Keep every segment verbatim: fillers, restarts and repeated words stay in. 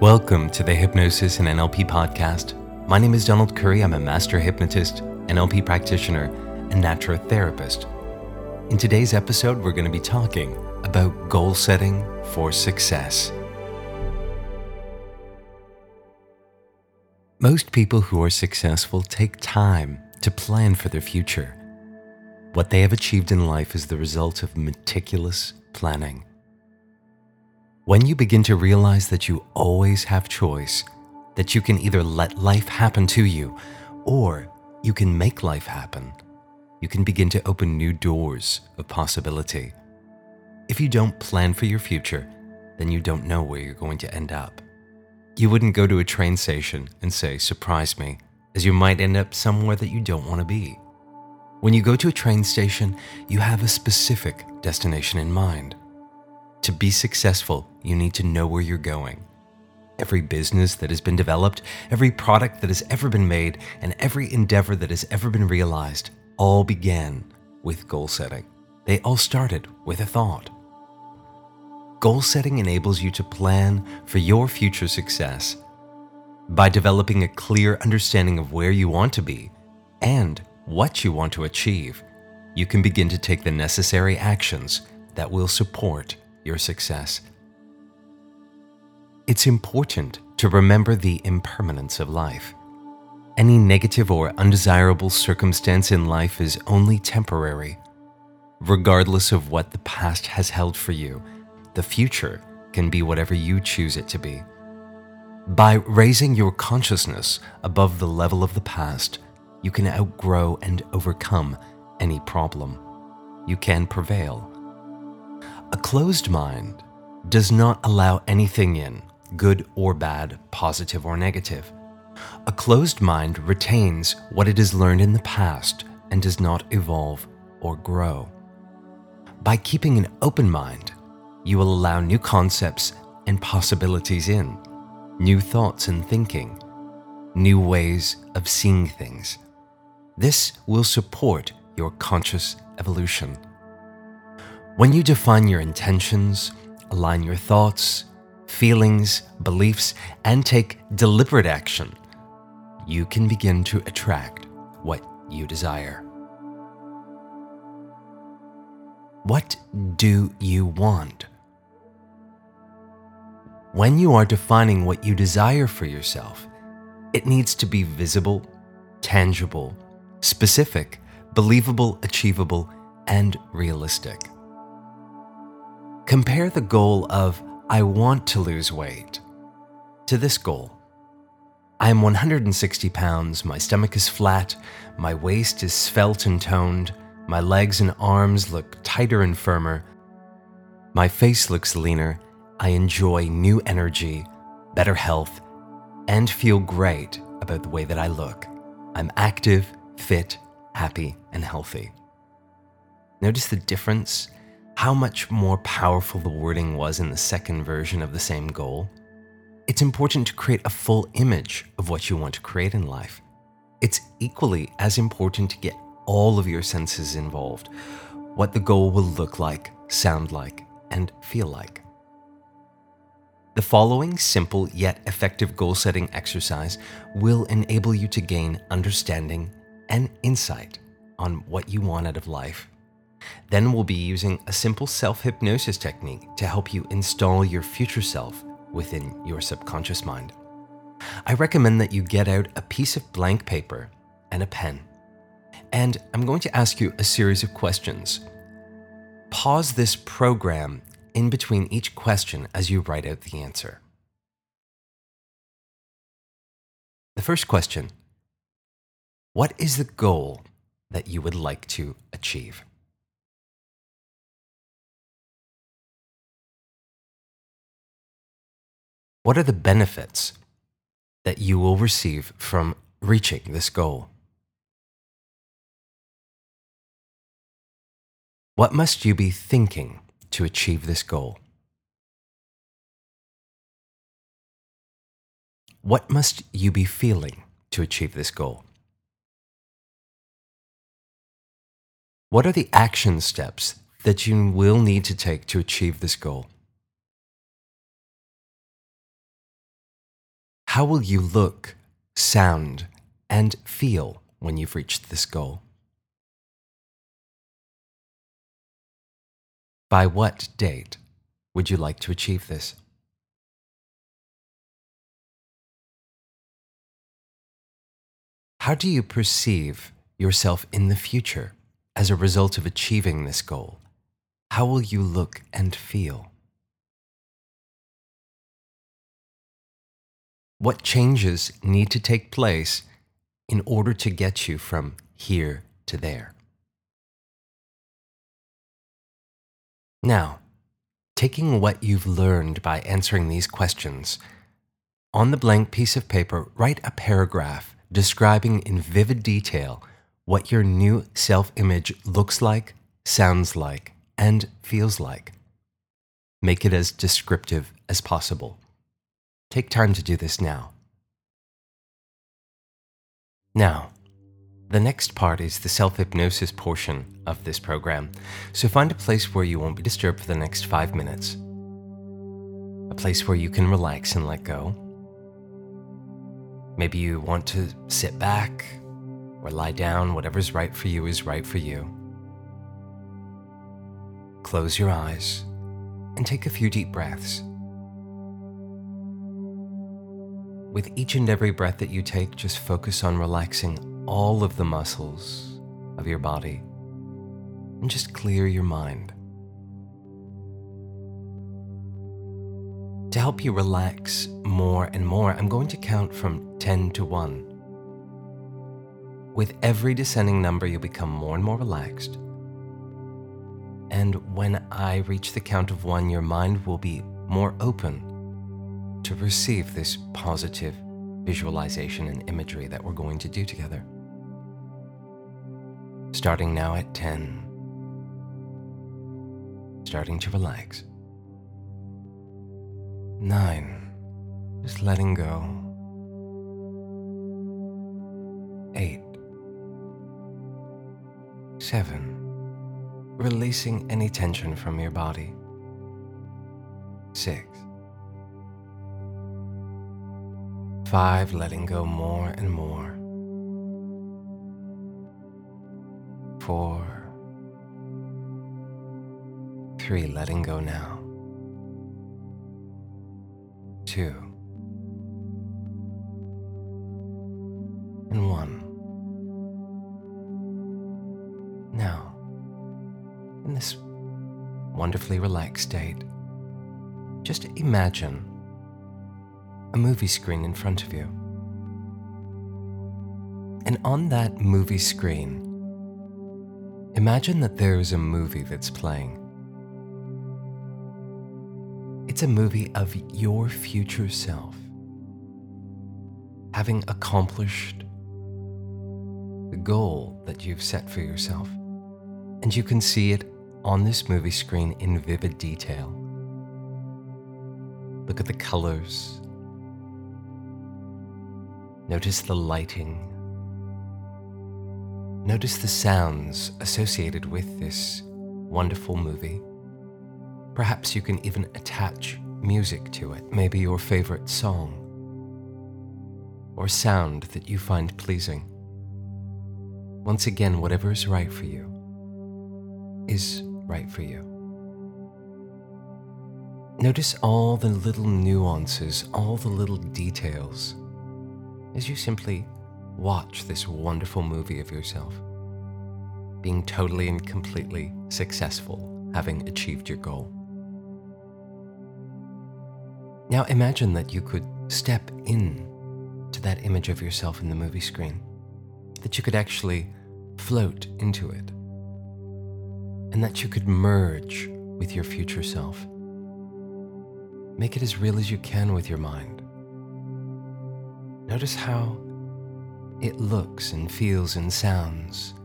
Welcome to the Hypnosis and N L P podcast. My name is Donald Curry. I'm a master hypnotist, N L P practitioner, and natural therapist. In today's episode, we're going to be talking about goal setting for success. Most people who are successful take time to plan for their future. What they have achieved in life is the result of meticulous planning. When you begin to realize that you always have choice, that you can either let life happen to you, or you can make life happen, you can begin to open new doors of possibility. If you don't plan for your future, then you don't know where you're going to end up. You wouldn't go to a train station and say, "Surprise me," as you might end up somewhere that you don't want to be. When you go to a train station, you have a specific destination in mind. To be successful, you need to know where you're going. Every business that has been developed, every product that has ever been made, and every endeavor that has ever been realized all began with goal setting. They all started with a thought. Goal setting enables you to plan for your future success. By developing a clear understanding of where you want to be and what you want to achieve, you can begin to take the necessary actions that will support your success. It's important to remember the impermanence of life. Any negative or undesirable circumstance in life is only temporary. Regardless of what the past has held for you, the future can be whatever you choose it to be. By raising your consciousness above the level of the past, you can outgrow and overcome any problem. You can prevail. A closed mind does not allow anything in, good or bad, positive or negative. A closed mind retains what it has learned in the past and does not evolve or grow. By keeping an open mind, you will allow new concepts and possibilities in, new thoughts and thinking, new ways of seeing things. This will support your conscious evolution. When you define your intentions, align your thoughts, feelings, beliefs, and take deliberate action, you can begin to attract what you desire. What do you want? When you are defining what you desire for yourself, it needs to be visible, tangible, specific, believable, achievable, and realistic. Compare the goal of, "I want to lose weight," to this goal. I am one hundred sixty pounds, my stomach is flat, my waist is svelte and toned, my legs and arms look tighter and firmer, my face looks leaner, I enjoy new energy, better health, and feel great about the way that I look. I'm active, fit, happy, and healthy. Notice the difference? How much more powerful the wording was in the second version of the same goal. It's important to create a full image of what you want to create in life. It's equally as important to get all of your senses involved, what the goal will look like, sound like, and feel like. The following simple yet effective goal-setting exercise will enable you to gain understanding and insight on what you want out of life. Then we'll be using a simple self-hypnosis technique to help you install your future self within your subconscious mind. I recommend that you get out a piece of blank paper and a pen. And I'm going to ask you a series of questions. Pause this program in between each question as you write out the answer. The first question: what is the goal that you would like to achieve? What are the benefits that you will receive from reaching this goal? What must you be thinking to achieve this goal? What must you be feeling to achieve this goal? What are the action steps that you will need to take to achieve this goal? How will you look, sound, and feel when you've reached this goal? By what date would you like to achieve this? How do you perceive yourself in the future as a result of achieving this goal? How will you look and feel? What changes need to take place in order to get you from here to there? Now, taking what you've learned by answering these questions, on the blank piece of paper, write a paragraph describing in vivid detail what your new self-image looks like, sounds like, and feels like. Make it as descriptive as possible. Take time to do this now. Now, the next part is the self-hypnosis portion of this program, so find a place where you won't be disturbed for the next five minutes. A place where you can relax and let go. Maybe you want to sit back or lie down. Whatever's right for you is right for you. Close your eyes and take a few deep breaths. With each and every breath that you take, just focus on relaxing all of the muscles of your body and just clear your mind. To help you relax more and more, I'm going to count from ten to one. With every descending number, you'll become more and more relaxed. And when I reach the count of one, your mind will be more open to receive this positive visualization and imagery that we're going to do together. Starting now at ten. Starting to relax. Nine. Just letting go. Eight. Seven. Releasing any tension from your body. Six. Five, letting go more and more. Four. Three, letting go now. Two. And one. Now, in this wonderfully relaxed state, just imagine a movie screen in front of you. And on that movie screen, imagine that there is a movie that's playing. It's a movie of your future self, having accomplished the goal that you've set for yourself. And you can see it on this movie screen in vivid detail. Look at the colors. Notice the lighting. Notice the sounds associated with this wonderful movie. Perhaps you can even attach music to it, maybe your favorite song or sound that you find pleasing. Once again, whatever is right for you is right for you. Notice all the little nuances, all the little details as you simply watch this wonderful movie of yourself, being totally and completely successful, having achieved your goal. Now imagine that you could step in to that image of yourself in the movie screen, that you could actually float into it, and that you could merge with your future self. Make it as real as you can with your mind. Notice how it looks and feels and sounds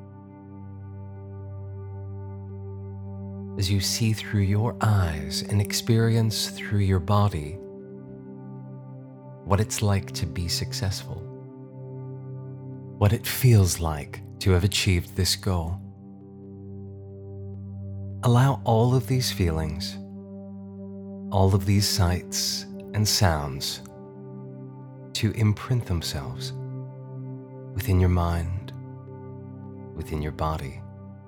as you see through your eyes and experience through your body what it's like to be successful, what it feels like to have achieved this goal. Allow all of these feelings, all of these sights and sounds to imprint themselves within your mind, within your body,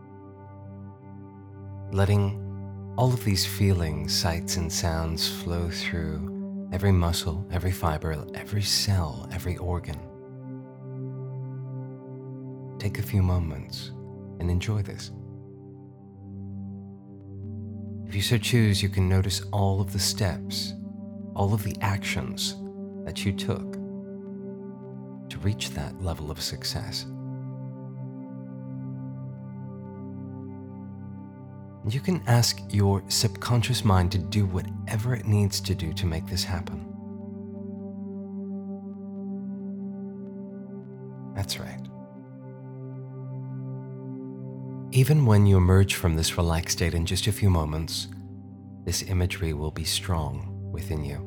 letting all of these feelings, sights, and sounds flow through every muscle, every fiber, every cell, every organ. Take a few moments and enjoy this. If you so choose, you can notice all of the steps, all of the actions that you took to reach that level of success. And you can ask your subconscious mind to do whatever it needs to do to make this happen. That's right. Even when you emerge from this relaxed state in just a few moments, this imagery will be strong within you.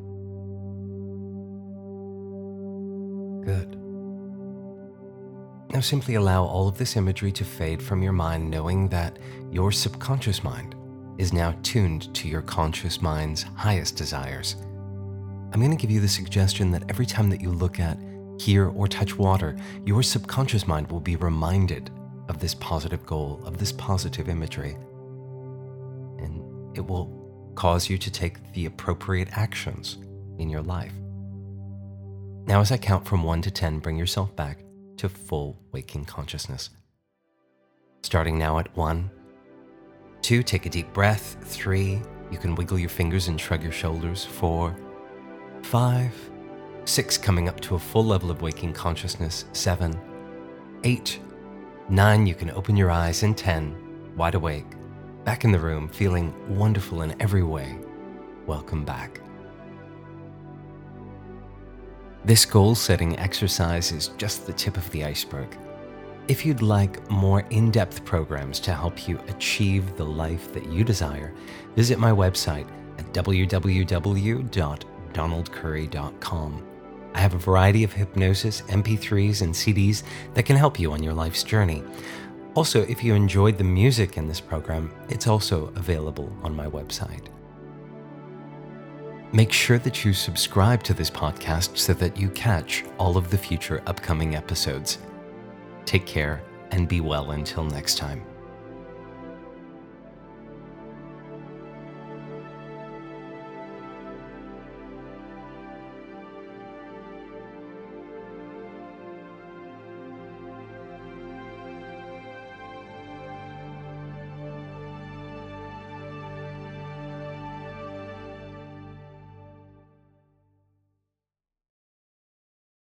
Good. Now simply allow all of this imagery to fade from your mind, knowing that your subconscious mind is now tuned to your conscious mind's highest desires. I'm going to give you the suggestion that every time that you look at, hear, or touch water, your subconscious mind will be reminded of this positive goal, of this positive imagery. And it will cause you to take the appropriate actions in your life. Now, as I count from one to ten, bring yourself back to full waking consciousness. Starting now at one. Two, take a deep breath. Three, you can wiggle your fingers and shrug your shoulders. Four. Five. Six, coming up to a full level of waking consciousness. Seven. Eight. Nine, you can open your eyes. And ten, wide awake, back in the room, feeling wonderful in every way. Welcome back. This goal-setting exercise is just the tip of the iceberg. If you'd like more in-depth programs to help you achieve the life that you desire, visit my website at w w w dot donald curry dot com. I have a variety of hypnosis, M P threes, and C Ds that can help you on your life's journey. Also, if you enjoyed the music in this program, it's also available on my website. Make sure that you subscribe to this podcast so that you catch all of the future upcoming episodes. Take care and be well until next time.